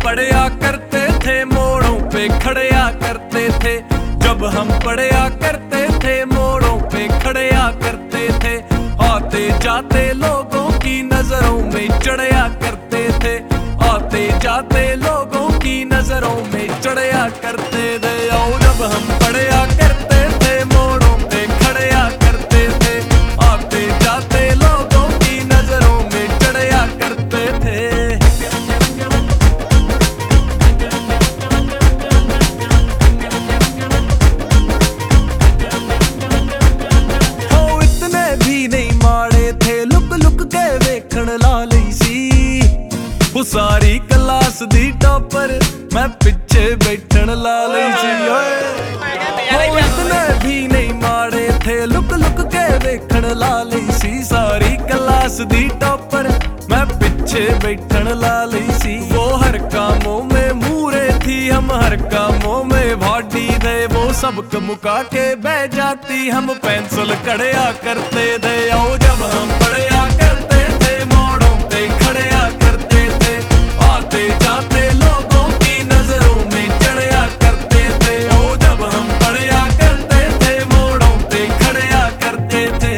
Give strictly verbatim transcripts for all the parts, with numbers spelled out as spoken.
पढ़या करते थे मोड़ों पे खड़या करते थे, जब हम पढ़या करते थे मोड़ों पे खड़या करते थे, आते जाते लोगों की नजरों में चढ़या करते थे, आते जाते लोगों की नजरों में चढ़या करते थे। और जब हम पढ़या करते थे मोड़ों पे खड़या करते थे, आते जाते लोगों की नजरों में चढ़या करते थे। वो सारी क्लास दी टॉपर मैं पिछे बैठन ला लई सी। वो इतने भी नहीं माड़े थे, लुक लुक के देखन ला लई सी। सारी क्लास दी टॉपर मैं पिछे बैठन ला लई सी। वो हर कामों में मूरे थी, हम हर कामों में भाड़ी थे। वो सबक मुका के बह जाती, हम पेंसिल कड़या करते थे। और जब हम पढ़या करते थे मोड़ों पे खड़या करते थे, आते जाते लोगों की नजरों में चढ़या करते थे। ओ जब हम पढ़या करते थे मोड़ों पे खड़या करते थे।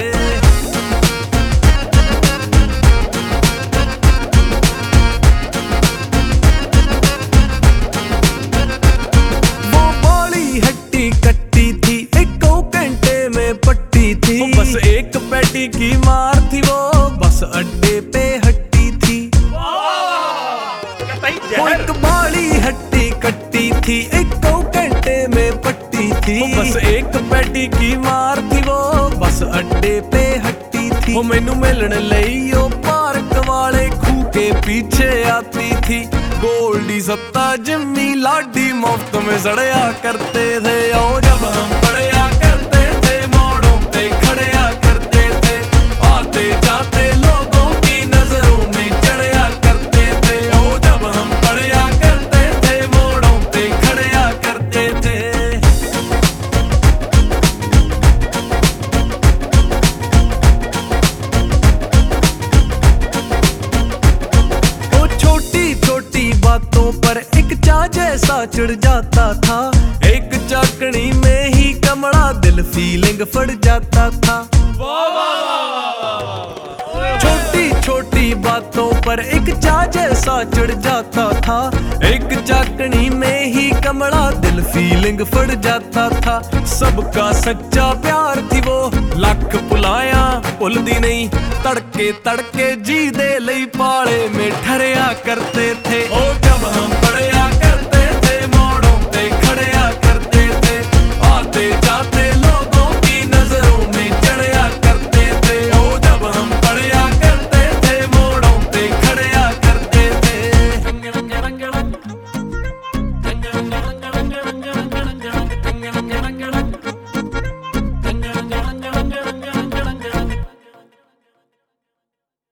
वो बड़ी हट्टी कट्टी थी, एक घंटे में पट्टी थी। वो बस एक पैटी की मार थी, वो बस अड्डे पे हट्टी थी। वो एक बाड़ी हट्टी कट्टी थी, एक घंटे में पट्टी थी। वो बस एक पैटी की मार थी, वो बस अड्डे पे हट्टी थी। वो मैनू मिलन लई ओ पार्क वाले खूह के पीछे आती थी। गोल्डी सत्ता जिम्मी लाडी मुफ्त में सड़या करते थे। और जब हम पढ़या करते थे मोड़ों पे खड़या करते थे, आते जाते लोगों की नजरों में चढ़या करते थे। और जब हम पढ़या करते थे मोड़ों पे खड़या करते थे। वो छोटी छोटी बातों पर एक चा जैसा चढ़ जाता था, एक चाकनी में ही कमड़ा दिल फीलिंग फड़ जाता था। छोटी छोटी बातों पर एक चा जैसा चढ़ जाता था, एक चाकनी में ही कमड़ा दिल फीलिंग फड़ जाता था। सबका सच्चा प्यार थी वो, लख पुलाया भुलदी नहीं। तड़के तड़के जी दे लई पाले में ठहरया करते थे। ओ जब हम पढ़या